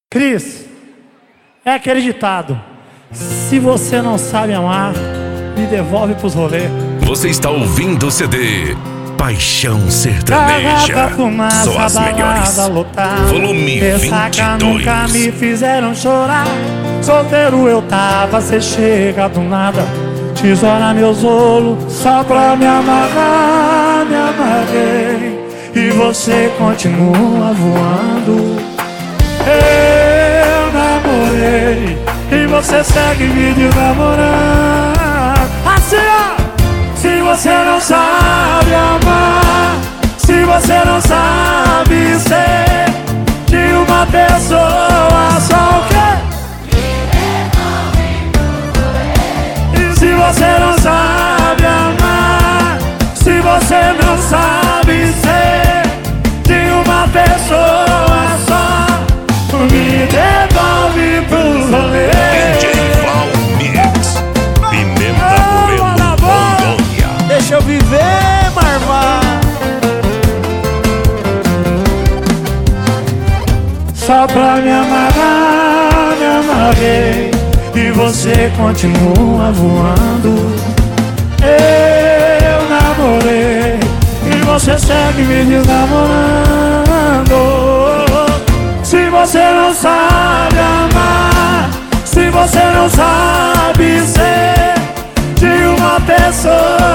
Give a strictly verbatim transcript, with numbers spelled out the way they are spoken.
Cris, é aquele ditado: se você não sabe amar, me devolve pros rolê. Você está ouvindo o C D Paixão Sertaneja. Só as melhores. Lotada, Volume vinte e dois. Nunca me fizeram chorar. Solteiro eu tava, cê chega do nada, tesoura meus olhos só pra me amarrar. Me amarrei e você continua voando. Eu namorei e você segue me namorando. Assim ó, se você não sabe amar, se você não sabe ser de uma pessoa só o quê? E se você não sabe amar, se você não sabe ser de uma pessoa só, me devolve pro rolê. D J Val Mix, Pimenta Bueno, Rondônia. Deixa eu viver, Marvá. Só pra me amarrar, me amarrei e você continua voando. Eu namorei e você segue me desnamorando. Se você não sabe amar, se você não sabe ser de uma pessoa